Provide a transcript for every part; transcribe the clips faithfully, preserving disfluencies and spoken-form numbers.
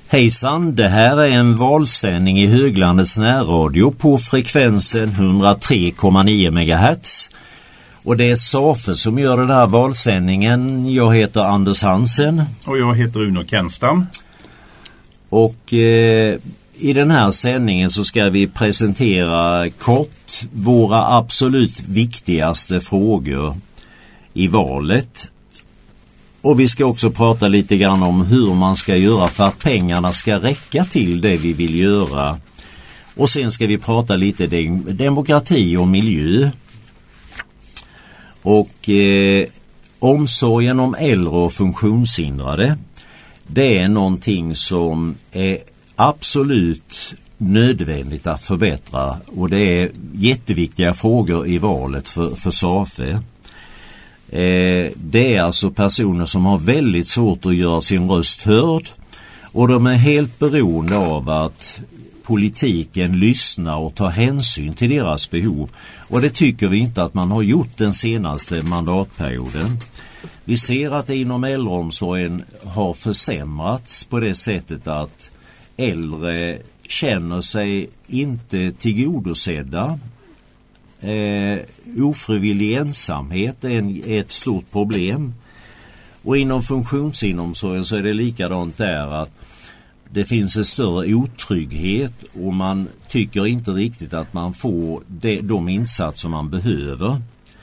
Hejsan, det här är en valsändning i Höglandets närradio på frekvensen hundratre komma nio megahertz. Och det är SAFE som gör den här valsändningen. Jag heter Anders Hansen. Och jag heter Uno Kenstam. Och eh, i den här sändningen så ska vi presentera kort våra absolut viktigaste frågor i valet. Och vi ska också prata lite grann om hur man ska göra för att pengarna ska räcka till det vi vill göra. Och sen ska vi prata lite dem- demokrati och miljö. Och eh, omsorgen om äldre och funktionshindrade, det är någonting som är absolut nödvändigt att förbättra. Och det är jätteviktiga frågor i valet för, för SAFE. Eh, det är alltså personer som har väldigt svårt att göra sin röst hörd. Och de är helt beroende av att politiken lyssnar och tar hänsyn till deras behov. Och det tycker vi inte att man har gjort den senaste mandatperioden. Vi ser att det inom äldreomsorgen har försämrats på det sättet att äldre känner sig inte tillgodosedda. Eh, ofrivillig ensamhet är, en, är ett stort problem. Och inom funktionsinomsorgen så är det likadant där, att det finns en större otrygghet och man tycker inte riktigt att man får de, de insatser man behöver.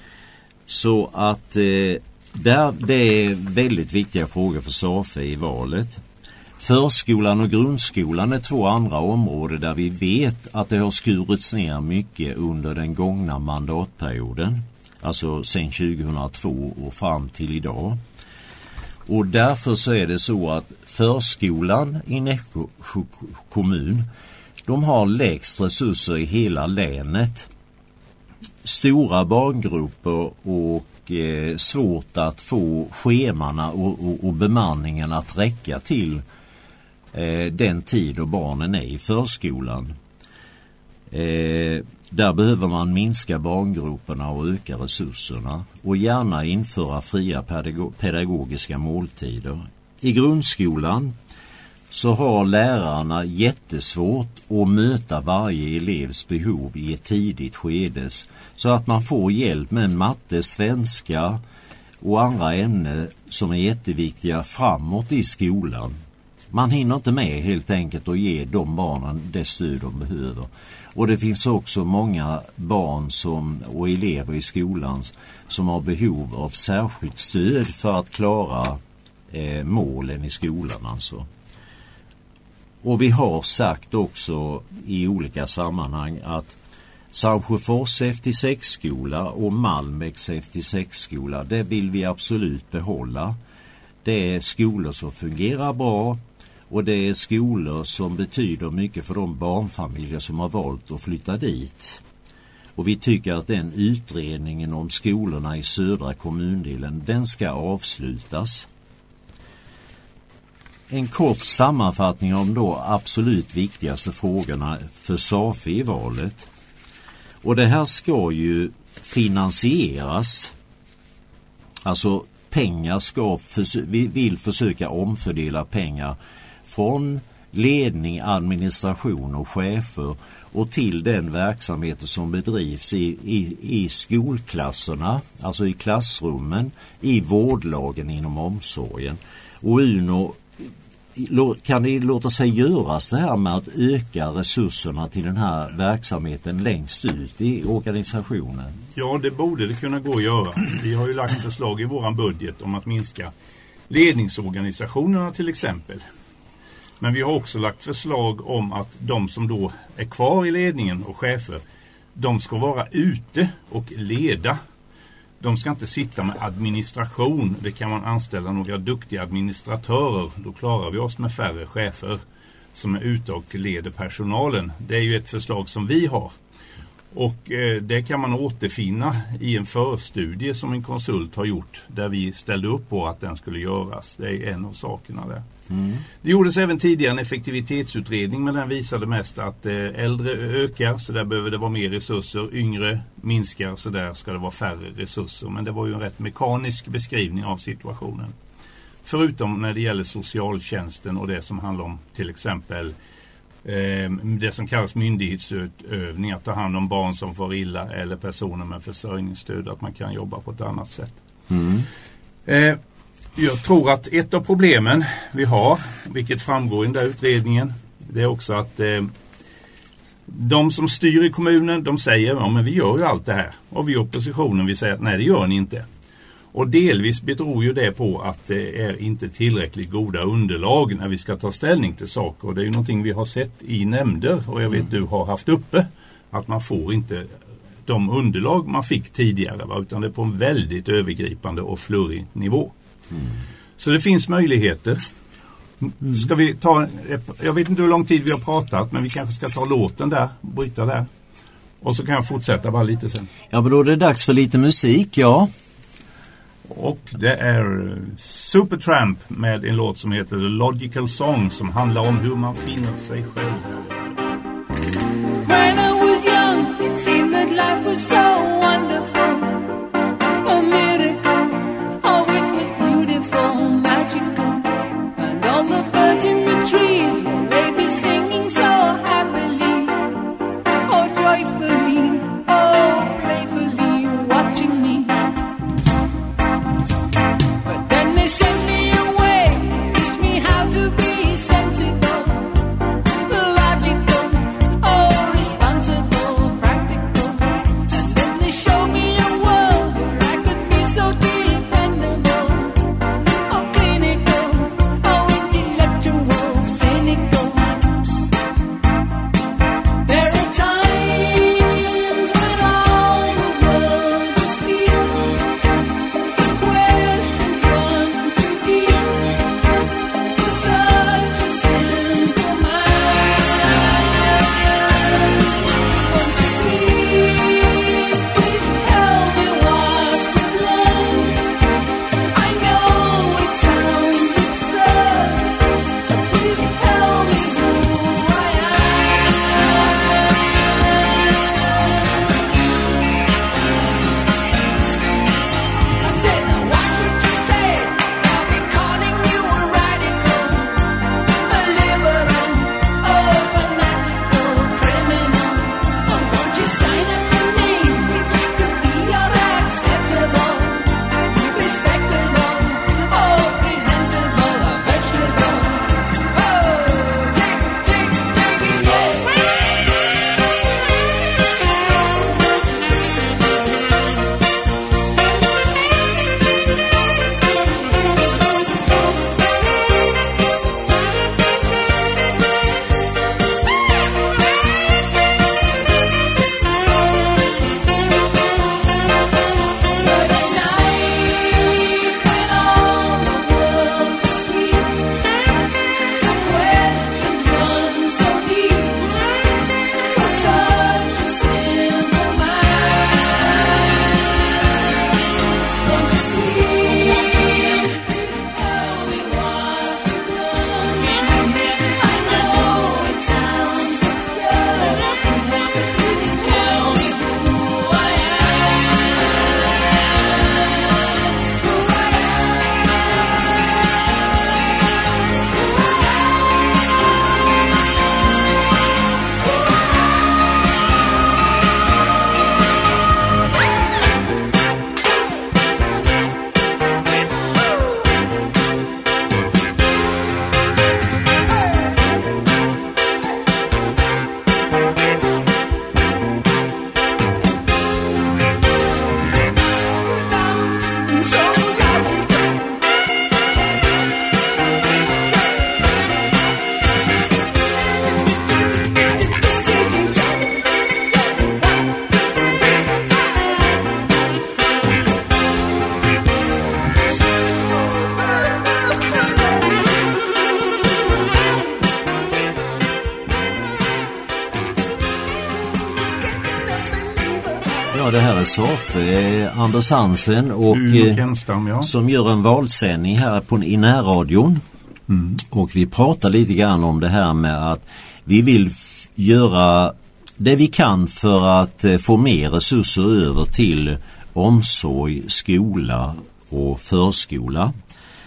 Så att eh, där, det är väldigt viktiga frågor för SAFE i valet. Förskolan och grundskolan är två andra områden där vi vet att det har skurits ner mycket under den gångna mandatperioden. Alltså sedan tjugohundratvå och fram till idag. Och därför så är det så att förskolan i Nässjö kommun, de har lägst resurser i hela länet. Stora barngrupper och eh, svårt att få schemarna och, och, och bemanningen att räcka till eh, den tid då barnen är i förskolan. Eh, där behöver man minska barngrupperna och öka resurserna och gärna införa fria pedago- pedagogiska måltider. I grundskolan så har lärarna jättesvårt att möta varje elevs behov i ett tidigt skede, så att man får hjälp med matte, svenska och andra ämnen som är jätteviktiga framåt i skolan. Man hinner inte med helt enkelt att ge de barnen det stöd de behöver. Och det finns också många barn som, och elever i skolan som har behov av särskilt stöd för att klara eh, målen i skolan alltså. Och vi har sagt också i olika sammanhang att Sandsjöfors F T sex-skola och Malmbäcks F T sex-skola, det vill vi absolut behålla. Det är skolor som fungerar bra. Och det är skolor som betyder mycket för de barnfamiljer som har valt att flytta dit. Och vi tycker att den utredningen om skolorna i södra kommundelen, den ska avslutas. En kort sammanfattning om de absolut viktigaste frågorna för SAFE i valet. Och det här ska ju finansieras. Alltså pengar ska, vi vill försöka omfördela pengar från ledning, administration och chefer och till den verksamhet som bedrivs i, i, i skolklasserna, alltså i klassrummen, i vårdlagen inom omsorgen. Och Uno, kan det låta sig göras det här med att öka resurserna till den här verksamheten längst ut i organisationen? Ja, det borde det kunna gå att göra. Vi har ju lagt förslag i våran budget om att minska ledningsorganisationerna till exempel. Men vi har också lagt förslag om att de som då är kvar i ledningen och chefer, de ska vara ute och leda. De ska inte sitta med administration. Det kan man anställa några duktiga administratörer. Då klarar vi oss med färre chefer som är ute och leder personalen. Det är ju ett förslag som vi har. Och eh, det kan man återfinna i en förstudie som en konsult har gjort, där vi ställde upp på att den skulle göras. Det är en av sakerna där. Mm. Det gjordes även tidigare en effektivitetsutredning, men den visade mest att eh, äldre ökar, så där behöver det vara mer resurser. Yngre minskar, så där ska det vara färre resurser. Men det var ju en rätt mekanisk beskrivning av situationen. Förutom när det gäller socialtjänsten och det som handlar om till exempel eh, det som kallas myndighetsutövning, att ta hand om barn som får illa eller personer med försörjningsstöd, att man kan jobba på ett annat sätt. Mm. Eh, jag tror att ett av problemen vi har, vilket framgår i den där utredningen, det är också att eh, de som styr i kommunen, de säger ja men vi gör ju allt det här. Och vi i oppositionen vi säger att nej det gör ni inte. Och delvis beror ju det på att det är inte tillräckligt goda underlag när vi ska ta ställning till saker. Och det är ju någonting vi har sett i nämnder och jag vet mm. du har haft uppe. Att man får inte de underlag man fick tidigare, va? Utan det är på en väldigt övergripande och flurrig nivå. Mm. Så det finns möjligheter. Mm. Ska vi ta, jag vet inte hur lång tid vi har pratat, men vi kanske ska ta låten där, bryta där. Och så kan jag fortsätta bara lite sen. Ja, men då är det dags för lite musik, ja. Och det är Supertramp med en låt som heter The Logical Song, som handlar om hur man finner sig själv. When I was young, it seemed that life was so wonderful. A miracle, oh it was beautiful, magical. And all the birds in the trees, they be singing so happily. Oh joyfully, oh playfully, watching me. But then they sent me away, teach me how to be sensible, logical, oh responsible, practical. And then they showed me a world where I could be so dependable, oh clinical, oh intellectual, cynical. There are times when all the world is asleep, the questions run too deep for such a simple mind. Won't you please, please tell me what I've learned? I know it sounds absurd, but please tell me who I am. I said, now what would you say? I'll be calling you a radical, a liberal, oh fanatical criminal. Oh, won't you sign up your name? We'd like to be your acceptable, respectable, oh presentable, a vegetable. Oh, take, take, take it, yeah. But at night, when all the world's asleep, the questions run so deep for such a simple mind. Won't you please, please tell me what you've learned? I know it sounds absurd, please tell me who I am. Who I am so logical. Ja, det här är Sof, eh, Anders Hansen och Uno eh, Kenstam, ja. som gör en valsändning här på, i närradion. Mm. Och vi pratar lite grann om det här med att vi vill f- göra det vi kan för att eh, få mer resurser över till omsorg, skola och förskola.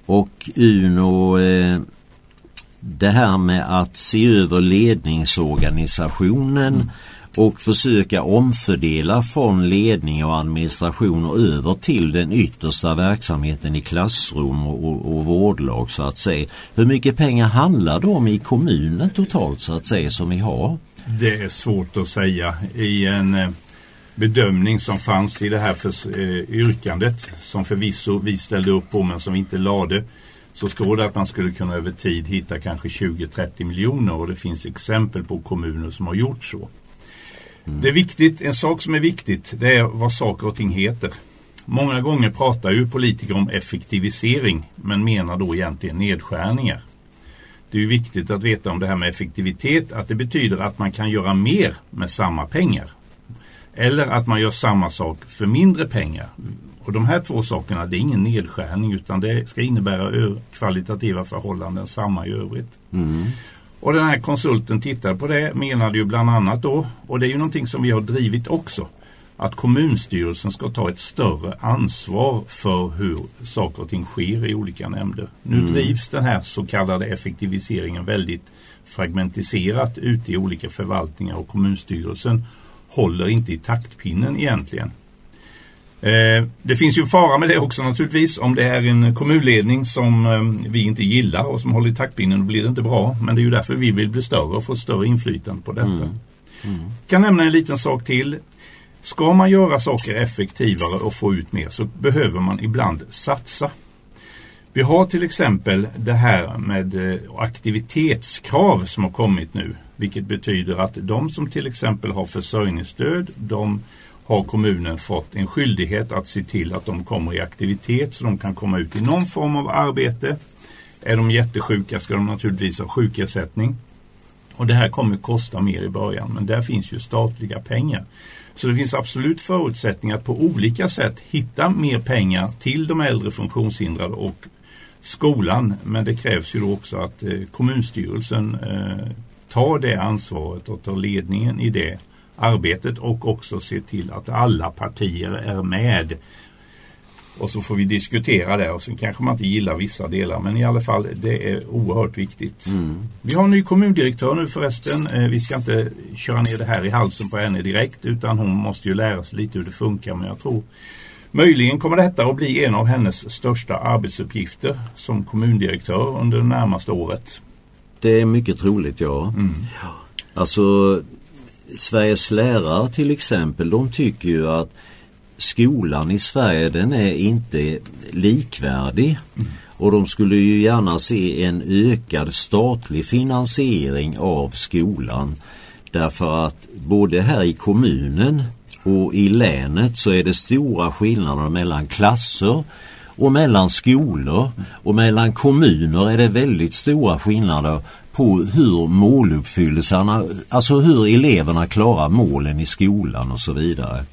Och Uno, eh, det här med att se över ledningsorganisationen mm. och försöka omfördela från ledning och administration och över till den yttersta verksamheten i klassrum och, och, och vårdlag så att säga. Hur mycket pengar handlar det om i kommunen totalt så att säga som vi har? Det är svårt att säga. I en eh, bedömning som fanns i det här för, eh, yrkandet som förvisso vi ställde upp på men som vi inte lade, så står det att man skulle kunna över tid hitta kanske tjugo till trettio miljoner och det finns exempel på kommuner som har gjort så. Mm. Det är viktigt, en sak som är viktigt, det är vad saker och ting heter. Många gånger pratar ju politiker om effektivisering men menar då egentligen nedskärningar. Det är ju viktigt att veta om det här med effektivitet, att det betyder att man kan göra mer med samma pengar. Eller att man gör samma sak för mindre pengar. Och de här två sakerna, det är ingen nedskärning utan det ska innebära kvalitativa förhållanden samma i övrigt. Mm. Och den här konsulten tittar på det, menade ju bland annat då, och det är ju någonting som vi har drivit också, att kommunstyrelsen ska ta ett större ansvar för hur saker och ting sker i olika nämnder. Nu mm. drivs den här så kallade effektiviseringen väldigt fragmentiserat ute i olika förvaltningar och kommunstyrelsen håller inte i taktpinnen egentligen. Eh, det finns ju fara med det också naturligtvis. Om det är en kommunledning som eh, vi inte gillar och som håller i taktpinnen, då blir det inte bra. Men det är ju därför vi vill bli större och få större inflytande på detta. Mm. Mm. Jag kan nämna en liten sak till. Ska man göra saker effektivare och få ut mer så behöver man ibland satsa. Vi har till exempel det här med aktivitetskrav som har kommit nu. Vilket betyder att de som till exempel har försörjningsstöd, de har kommunen fått en skyldighet att se till att de kommer i aktivitet så de kan komma ut i någon form av arbete. Är de jättesjuka ska de naturligtvis ha sjukersättning. Och det här kommer kosta mer i början, men där finns ju statliga pengar. Så det finns absolut förutsättningar att på olika sätt hitta mer pengar till de äldre funktionshindrade och skolan. Men det krävs ju då också att eh, kommunstyrelsen eh, tar det ansvaret och tar ledningen i det arbetet och också se till att alla partier är med. Och så får vi diskutera det och sen kanske man inte gillar vissa delar, men i alla fall det är oerhört viktigt. Mm. Vi har en ny kommundirektör nu förresten. Eh, vi ska inte köra ner det här i halsen på henne direkt utan hon måste ju lära sig lite hur det funkar, men jag tror möjligen kommer detta att bli en av hennes största arbetsuppgifter som kommundirektör under det närmaste året. Det är mycket troligt, ja. Mm. Alltså Sveriges lärare till exempel, de tycker ju att skolan i Sverige den är inte likvärdig. Mm. Och de skulle ju gärna se en ökad statlig finansiering av skolan. Därför att både här i kommunen och i länet så är det stora skillnader mellan klasser och mellan skolor och mellan kommuner är det väldigt stora skillnader på hur måluppfyllelserna, alltså hur eleverna klarar målen i skolan och så vidare.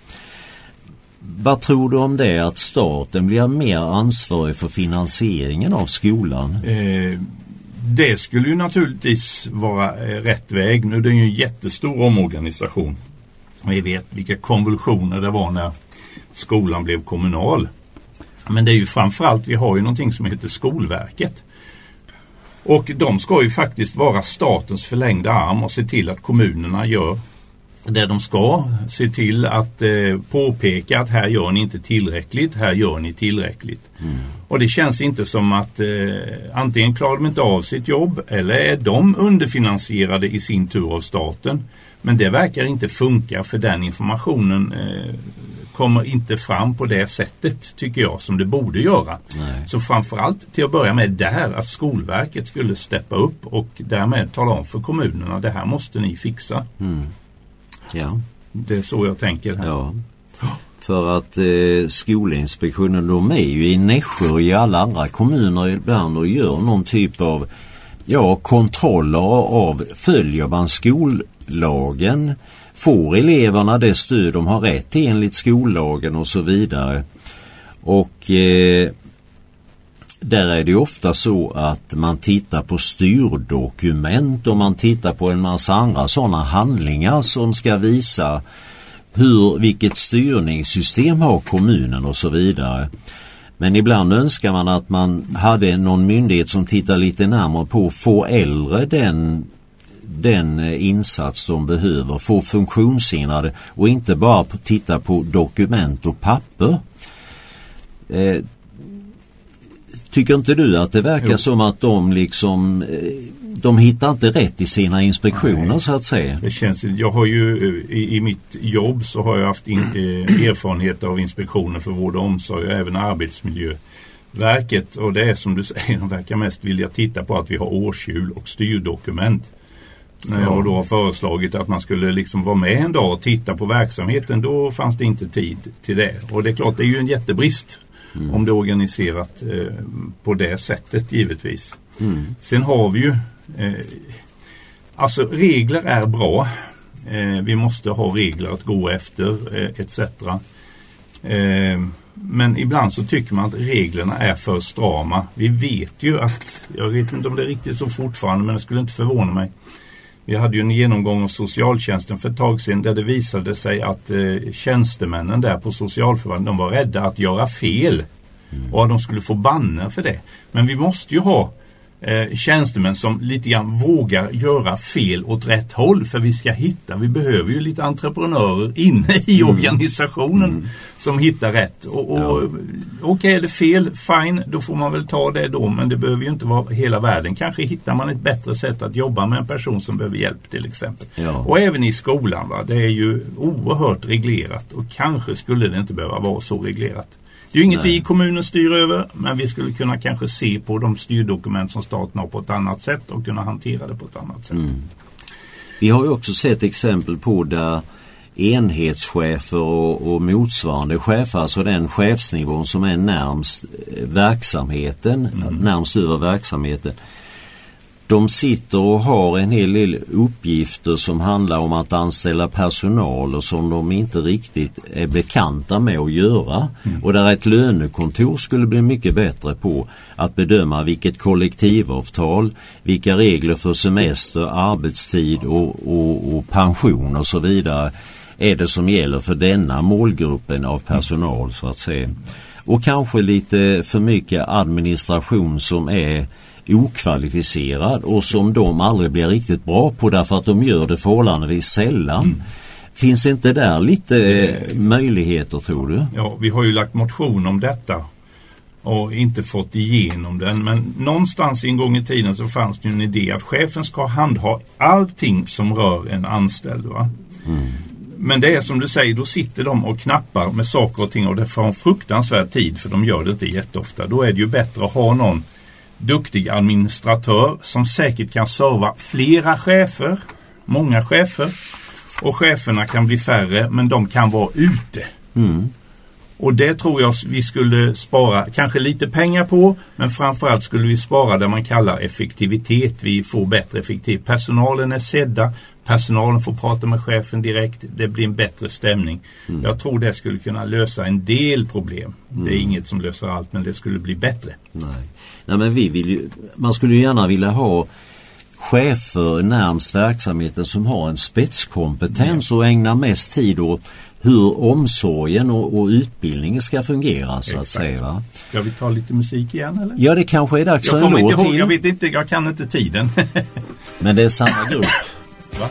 Vad tror du om det, att staten blir mer ansvarig för finansieringen av skolan? Eh, det skulle ju naturligtvis vara eh, rätt väg. Nu är det ju en jättestor omorganisation. Vi vet vilka konvulsioner det var när skolan blev kommunal. Men det är ju framförallt, vi har ju någonting som heter Skolverket. Och de ska ju faktiskt vara statens förlängda arm och se till att kommunerna gör det de ska. Se till att eh, påpeka att här gör ni inte tillräckligt, här gör ni tillräckligt. Mm. Och det känns inte som att eh, antingen klarar de inte av sitt jobb eller är de underfinansierade i sin tur av staten. Men det verkar inte funka, för den informationen eh, kommer inte fram på det sättet, tycker jag, som det borde göra. Nej. Så framförallt till att börja med där att Skolverket skulle steppa upp och därmed tala om för kommunerna, det här måste ni fixa. Mm. Ja. Det är så jag tänker här. Ja. För att eh, Skolinspektionen, de är ju i Nässjö och i alla andra kommuner ibland och gör någon typ av ja, kontroller av, följer man skollagen, får eleverna det stöd de har rätt till enligt skollagen och så vidare. Och eh, där är det ofta så att man tittar på styrdokument och man tittar på en massa andra sådana handlingar som ska visa hur, vilket styrningssystem har kommunen och så vidare. Men ibland önskar man att man hade någon myndighet som tittar lite närmare på få äldre den, den insats de behöver, få funktionshindrade och inte bara på, titta på dokument och papper. Eh, tycker inte du att det verkar jo. som att de liksom de hittar inte rätt i sina inspektioner? Nej, så att säga? Det känns, jag har ju i, i mitt jobb så har jag haft in, eh, erfarenhet av inspektioner för vård och omsorg och även Arbetsmiljöverket, och det är som du säger, de verkar mest vilja titta på att vi har årshjul och styrdokument. När jag då har föreslagit att man skulle liksom vara med en dag och titta på verksamheten, då fanns det inte tid till det. Och det är klart, det är ju en jättebrist mm. om det är organiserat eh, på det sättet givetvis. Mm. Sen har vi ju eh, alltså regler är bra. Eh, vi måste ha regler att gå efter eh, et cetera. Eh, men ibland så tycker man att reglerna är för strama. Vi vet ju att, jag vet inte om det är riktigt så fortfarande, men det skulle inte förvåna mig. Vi hade ju en genomgång av socialtjänsten för ett tag sedan där det visade sig att eh, tjänstemännen där på socialförvaltningen, de var rädda att göra fel. Mm. Och att de skulle få banner för det. Men vi måste ju ha eh, tjänstemän som lite grann vågar göra fel åt rätt håll, för vi ska hitta, vi behöver ju lite entreprenörer inne i mm. organisationen mm. som hittar rätt. Och, och ja. Okej, okay, är det fel, fine, då får man väl ta det då, men det behöver ju inte vara hela världen. Kanske hittar man ett bättre sätt att jobba med en person som behöver hjälp till exempel. Ja. Och även i skolan, va? Det är ju oerhört reglerat, och kanske skulle det inte behöva vara så reglerat. Det är ju inget Nej. vi i kommunen styr över, men vi skulle kunna kanske se på de styrdokument som staten har på ett annat sätt och kunna hantera det på ett annat sätt. Mm. Vi har ju också sett exempel på där enhetschefer och, och motsvarande chefer, alltså den chefsnivån som är närmst verksamheten, mm. närmst över verksamheten. De sitter och har en hel del uppgifter som handlar om att anställa personal och som de inte riktigt är bekanta med att göra. Mm. Och där ett lönekontor skulle bli mycket bättre på att bedöma vilket kollektivavtal, vilka regler för semester, arbetstid och, och, och pension och så vidare är det som gäller för denna målgruppen av personal så att säga. Och kanske lite för mycket administration som är okvalificerad och som de aldrig blir riktigt bra på därför att de gör det förhållandevis sällan. Mm. Finns inte där lite eh, möjligheter, tror du? Ja, vi har ju lagt motion om detta och inte fått igenom den, men någonstans en gång i tiden så fanns det en idé att chefen ska handha allting som rör en anställd, va? Mm. Men det är som du säger, då sitter de och knappar med saker och ting, och det får en fruktansvärd tid, för de gör det inte jätteofta. Då är det ju bättre att ha någon duktig administratör som säkert kan serva flera chefer, många chefer, och cheferna kan bli färre, men de kan vara ute. Mm. Och det tror jag vi skulle spara kanske lite pengar på, men framförallt skulle vi spara där man kallar effektivitet. Vi får bättre effektivitet. Personalen är sedda, personalen får prata med chefen direkt, det blir en bättre stämning. Mm. Jag tror det skulle kunna lösa en del problem. Mm. Det är inget som löser allt, men det skulle bli bättre. Nej, Nej men vi vill ju, man skulle ju gärna vilja ha chefer närmast verksamheten som har en spetskompetens och ägnar mest tid åt hur omsorgen och, och utbildningen ska fungera så att säga. Va? Ska vi ta lite musik igen eller? Ja, det kanske är dags jag för en låt till. Jag vet inte, jag kan inte tiden. Men det är samma grupp. Va?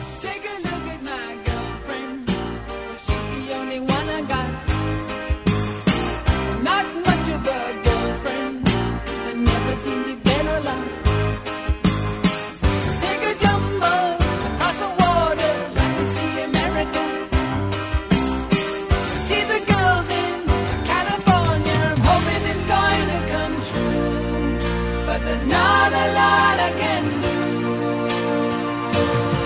There's not a lot I can do.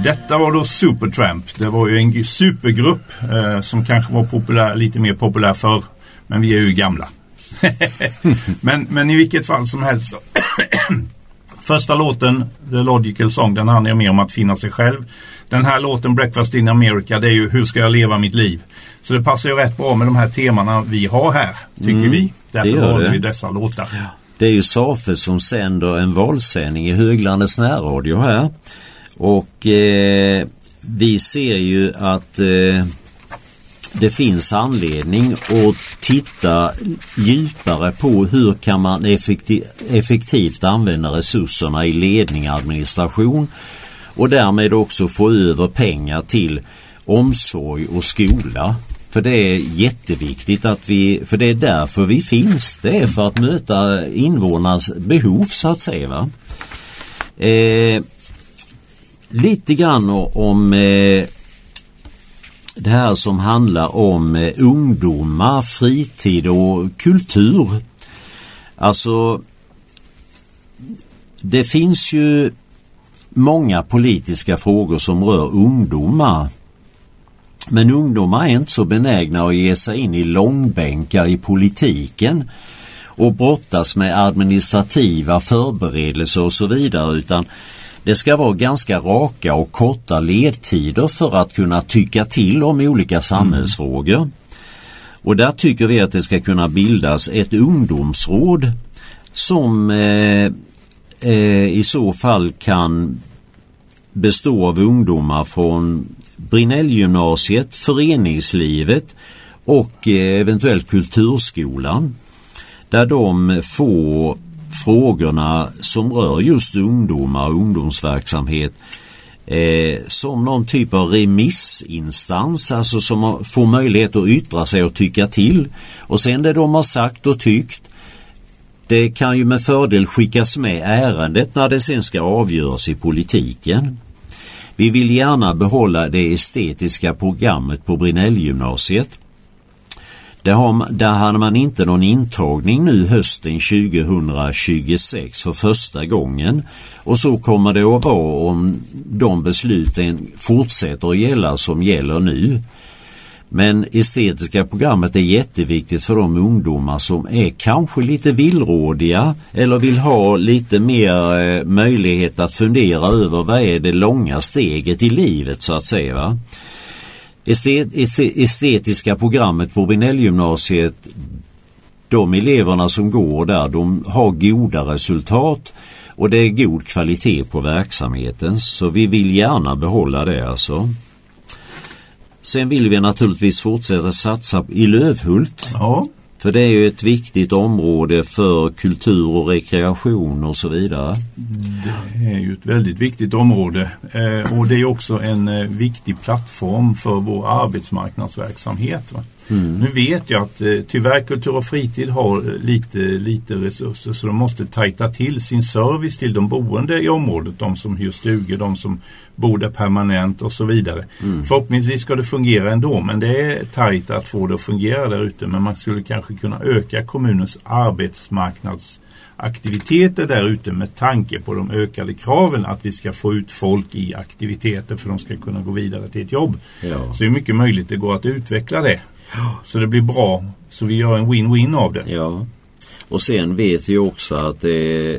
Detta var då Supertramp. Det var ju en supergrupp eh, som kanske var populär, lite mer populär förr. Men vi är ju gamla. men, men i vilket fall som helst så. Första låten, The Logical Song, den handlar mer om att finna sig själv. Den här låten, Breakfast in America, det är ju hur ska jag leva mitt liv. Så det passar ju rätt bra med de här temana vi har här, tycker mm, vi. Därför har vi dessa låtar. Ja. Det är ju Safe som sänder en valsändning i Höglandets närradio här. Och eh, vi ser ju att eh, det finns anledning att titta djupare på hur kan man effektiv, effektivt använda resurserna i ledning och administration och därmed också få över pengar till omsorg och skola. För det är jätteviktigt att vi, för det är därför vi finns, det är för att möta invånarnas behov så att säga, va? Eh, lite grann om eh, det här som handlar om eh, ungdomar, fritid och kultur. Alltså det finns ju många politiska frågor som rör ungdomar. Men ungdomar är inte så benägna att ge sig in i långbänkar i politiken och brottas med administrativa förberedelser och så vidare, utan det ska vara ganska raka och korta ledtider för att kunna tycka till om olika samhällsfrågor. Mm. Och där tycker vi att det ska kunna bildas ett ungdomsråd som eh, eh, i så fall kan bestå av ungdomar från Brinellgymnasiet, föreningslivet och eh, eventuellt kulturskolan, där de får frågorna som rör just ungdomar och ungdomsverksamhet eh, som någon typ av remissinstans, alltså som får möjlighet att yttra sig och tycka till, och sen det de har sagt och tyckt, det kan ju med fördel skickas med ärendet när det sen ska avgöras i politiken. Vi vill gärna behålla det estetiska programmet på Brinellgymnasiet. Där, har, där hade man inte någon intagning nu hösten tjugohundratjugosex för första gången. Och så kommer det att vara om de besluten fortsätter att gälla som gäller nu. Men estetiska programmet är jätteviktigt för de ungdomar som är kanske lite villrådiga eller vill ha lite mer eh, möjlighet att fundera över vad är det långa steget i livet så att säga, va? Estet, estetiska programmet på Brinellgymnasiet, de eleverna som går där, de har goda resultat och det är god kvalitet på verksamheten, så vi vill gärna behålla det alltså. Sen vill vi naturligtvis fortsätta satsa i Lövhult. Ja. För det är ju ett viktigt område för kultur och rekreation och så vidare. Det är ju ett väldigt viktigt område eh, och det är också en eh, viktig plattform för vår arbetsmarknadsverksamhet. Va? Mm. Nu vet jag att eh, tyvärr kultur och fritid har lite, lite resurser, så de måste tajta till sin service till de boende i området, de som hyr stugor, de som bor där permanent och så vidare. Mm. Förhoppningsvis ska det fungera ändå, men det är tajt att få det att fungera där ute, men man skulle kanske kunna öka kommunens arbetsmarknadsaktiviteter där ute med tanke på de ökade kraven att vi ska få ut folk i aktiviteter för att de ska kunna gå vidare till ett jobb. Ja. Så det är mycket möjligt det går att utveckla det. Så det blir bra, så vi gör en win-win av det. Ja, och sen vet vi också att eh,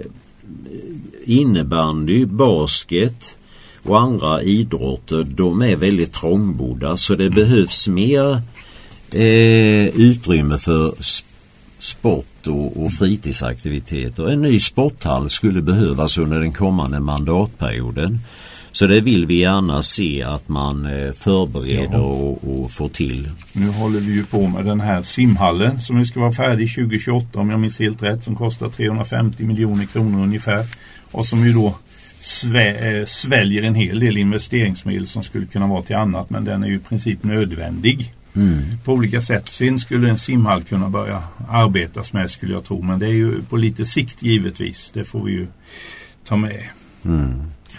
innebandy, basket och andra idrotter, de är väldigt trångbodda, så det mm. behövs mer eh, utrymme för sp- sport och, och fritidsaktiviteter. En ny sporthall skulle behövas under den kommande mandatperioden. Så det vill vi gärna se att man förbereder ja. och, och får till. Nu håller vi ju på med den här simhallen som nu ska vara färdig tjugo tjugoåtta om jag minns helt rätt, som kostar trehundrafemtio miljoner kronor ungefär. Och som ju då svä- sväljer en hel del investeringsmedel som skulle kunna vara till annat, men den är ju i princip nödvändig. Mm. På olika sätt. Sen skulle en simhall kunna börja arbetas med, skulle jag tro, men det är ju på lite sikt givetvis. Det får vi ju ta med. Mm.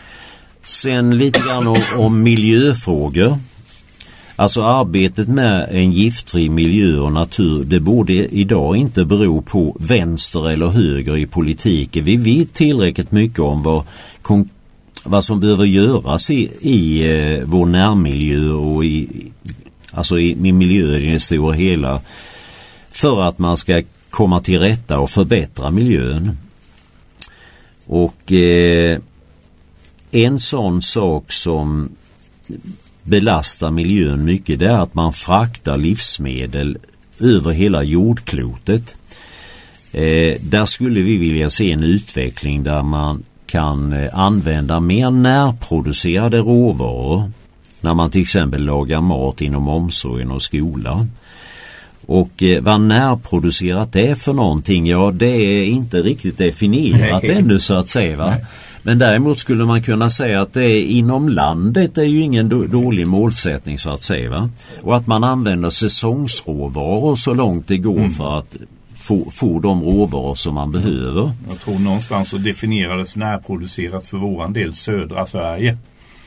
Sen lite grann om, om miljöfrågor. Alltså arbetet med en giftfri miljö och natur, det borde idag inte bero på vänster eller höger i politiken. Vi vet tillräckligt mycket om vad kon- vad som behöver göras i, i eh, vår närmiljö och i, alltså i, i miljön i det stora hela för att man ska komma till rätta och förbättra miljön. Och eh, en sån sak som belastar miljön mycket, det är att man fraktar livsmedel över hela jordklotet. Eh, där skulle vi vilja se en utveckling där man kan eh, använda mer närproducerade råvaror när man till exempel lagar mat inom omsorgen och skolan. Och eh, vad närproducerat är för någonting, ja det är inte riktigt definierat Nej. ännu så att säga va. Nej. Men däremot skulle man kunna säga att det är inom landet, det är ju ingen do- dålig målsättning så att säga va. Och att man använder säsongsråvaror så långt det går mm. för att få, få de råvaror som man behöver. Jag tror någonstans så definierades närproducerat för våran del södra Sverige.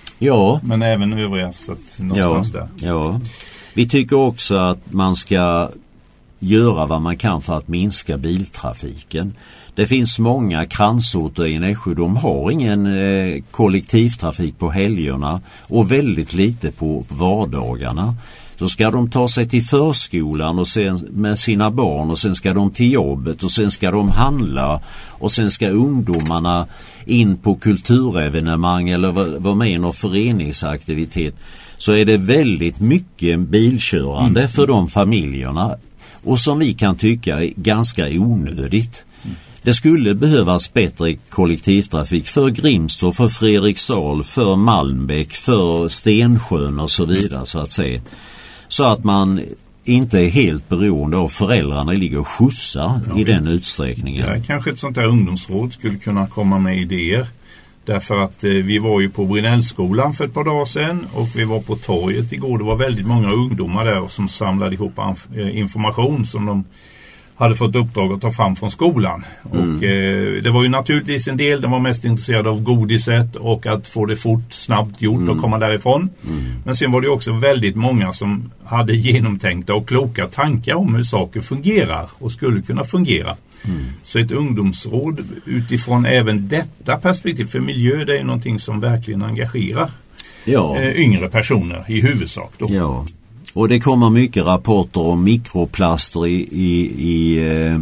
Ja. Men även övriga så att någonstans ja. där. Ja. Vi tycker också att man ska göra vad man kan för att minska biltrafiken. Det finns många kransorter i Nässjö, de har ingen eh, kollektivtrafik på helgerna och väldigt lite på vardagarna. Så ska de ta sig till förskolan och sen med sina barn och sen ska de till jobbet och sen ska de handla och sen ska ungdomarna in på kulturevenemang eller vara med i någon föreningsaktivitet. Så är det väldigt mycket bilkörande mm. för de familjerna och som vi kan tycka är ganska onödigt. Mm. Det skulle behövas bättre kollektivtrafik för Grimstorp, för Fredriksdal, för Malmbäck, för Stensjön och så vidare så att säga. Så att man inte är helt beroende av föräldrarna ligger och skjutsar ja, i den utsträckningen. Ja, kanske ett sånt där ungdomsråd skulle kunna komma med idéer. Därför att eh, vi var ju på Brinellskolan för ett par dagar sedan och vi var på torget igår. Det var väldigt många ungdomar där som samlade ihop anf- information som de hade fått uppdrag att ta fram från skolan. Mm. Och eh, det var ju naturligtvis en del, de var mest intresserade av godiset och att få det fort, snabbt gjort mm. och komma därifrån. Mm. Men sen var det också väldigt många som hade genomtänkta och kloka tankar om hur saker fungerar och skulle kunna fungera. Mm. Så ett ungdomsråd utifrån även detta perspektiv för miljö, det är någonting som verkligen engagerar ja. eh, yngre personer i huvudsak då. Ja. Och det kommer mycket rapporter om mikroplaster i, i, i, eh,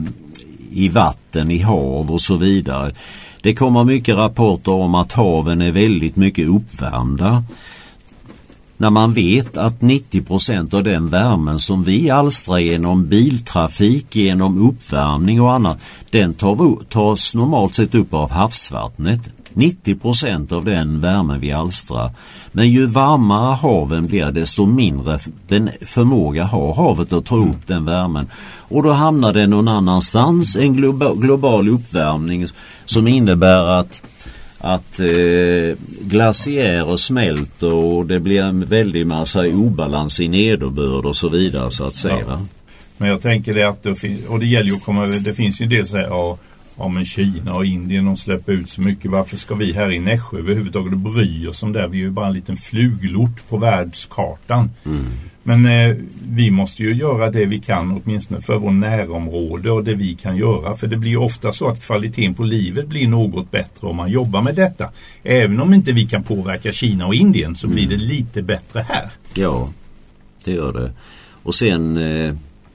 i vatten, i hav och så vidare. Det kommer mycket rapporter om att haven är väldigt mycket uppvärmda. När man vet att nittio procent av den värmen som vi alstrar genom biltrafik, genom uppvärmning och annat, den tar, tas normalt sett upp av havsvattnet. nittio procent av den värmen vi alstrar. Men ju varmare haven blir desto mindre den förmåga har havet att ta upp den värmen. Och då hamnar det någon annanstans, en globa- global uppvärmning som innebär att att eh, glaciärer smälter och det blir en väldig massa obalans i nederbörd och så vidare så att säga. Ja. Men jag tänker det att det finns, och det gäller ju att komma, det finns ju en del så här, ja, ja men Kina och Indien de släpper ut så mycket, varför ska vi här i Nässjö överhuvudtaget bry oss om det? Vi är ju bara en liten fluglort på världskartan. Mm. Men eh, vi måste ju göra det vi kan åtminstone för vår närområde och det vi kan göra. För det blir ofta så att kvaliteten på livet blir något bättre om man jobbar med detta. Även om inte vi kan påverka Kina och Indien så blir det lite bättre här. Ja, det gör det. Och sen eh,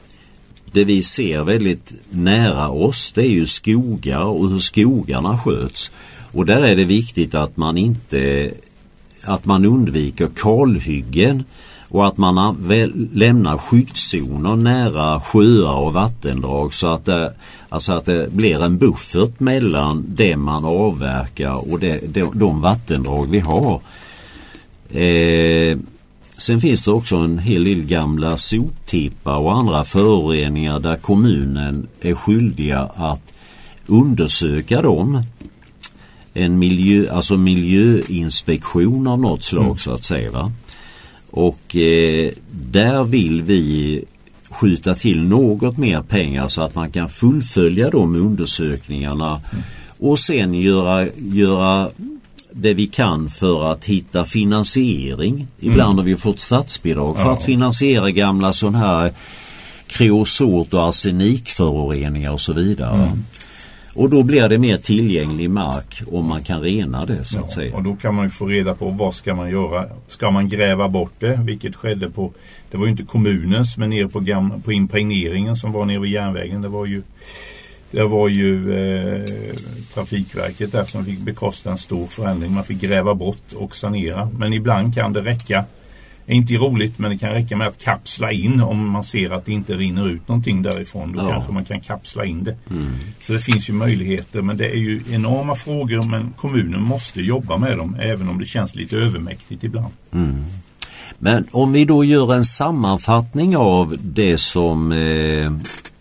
det vi ser väldigt nära oss, det är ju skogar och hur skogarna sköts. Och där är det viktigt att man inte att man undviker kalhyggen. Och att man väl lämnar skyddszoner nära sjöar och vattendrag så att det, alltså att det blir en buffert mellan det man avverkar och det, de, de vattendrag vi har. Eh, sen finns det också en hel del gamla soptippar och andra föroreningar där kommunen är skyldiga att undersöka dem. En miljö, alltså miljöinspektion av något slag mm. så att säga va. Och eh, där vill vi skjuta till något mer pengar så att man kan fullfölja de undersökningarna mm. och sen göra, göra det vi kan för att hitta finansiering. Ibland mm. har vi fått statsbidrag för ja. att finansiera gamla sån här kreosot och arsenikföroreningar och så vidare. Mm. Och då blir det mer tillgänglig mark om man kan rena det så att Ja, säga. och då kan man ju få reda på vad ska man göra. Ska man gräva bort det, vilket skedde på, det var ju inte kommunens, men nere på, gam, på impregneringen som var nere vid järnvägen. Det var ju, det var ju eh, Trafikverket där som fick bekosta en stor förändring. Man fick gräva bort och sanera. Men ibland kan det räcka, inte roligt, men det kan räcka med att kapsla in om man ser att det inte rinner ut någonting därifrån. Då ja. kanske man kan kapsla in det. Mm. Så det finns ju möjligheter, men det är ju enorma frågor, men kommunen måste jobba med dem även om det känns lite övermäktigt ibland. Mm. Men om vi då gör en sammanfattning av det som eh,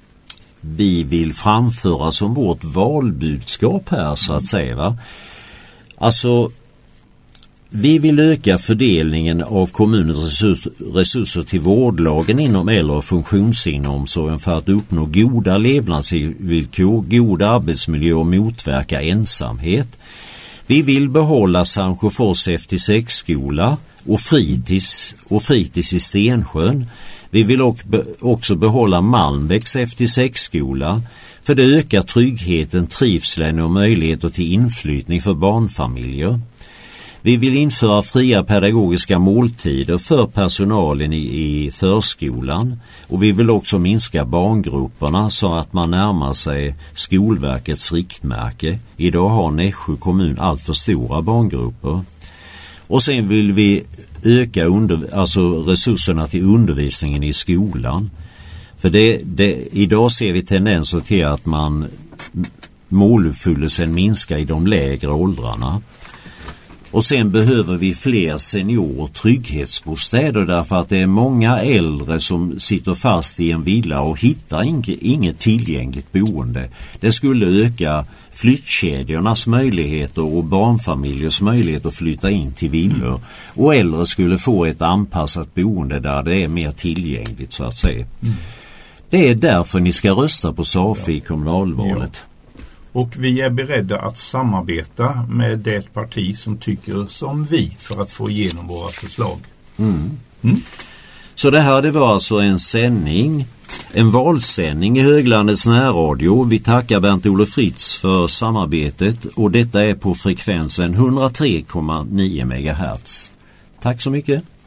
vi vill framföra som vårt valbudskap här så att säga, va? Alltså, vi vill öka fördelningen av kommunens resurs, resurser till vårdlagen inom äldre- och funktionshinderomsorgen för att uppnå goda levnadsvillkor, god arbetsmiljö och motverka ensamhet. Vi vill behålla Sandsjöfors F T sex-skola och fritids, och fritids i Stensjön. Vi vill också behålla Malmbäcks F T sex-skola för det ökar tryggheten, trivseln och möjligheter till inflyttning för barnfamiljer. Vi vill införa fria pedagogiska måltider för personalen i, i förskolan och vi vill också minska barngrupperna så att man närmar sig Skolverkets riktmärke. Idag har Nässjö kommun allt för stora barngrupper. Och sen vill vi öka under, alltså resurserna till undervisningen i skolan. För det, det, idag ser vi tendenser till att man måluppfyllelsen minskar i de lägre åldrarna. Och sen behöver vi fler senior- och trygghetsbostäder därför att det är många äldre som sitter fast i en villa och hittar inget, inget tillgängligt boende. Det skulle öka flyttkedjornas möjligheter och barnfamiljers möjlighet att flytta in till villor. Och äldre skulle få ett anpassat boende där det är mer tillgängligt så att säga. Mm. Det är därför ni ska rösta på S A F i kommunalvalet. Ja. Och vi är beredda att samarbeta med det parti som tycker som vi för att få igenom våra förslag. Mm. Mm. Så det här det var alltså en sändning, en valsändning i Höglandets närradio. Vi tackar Bernt-Olof Fritz för samarbetet och detta är på frekvensen hundra tre komma nio megahertz. Tack så mycket.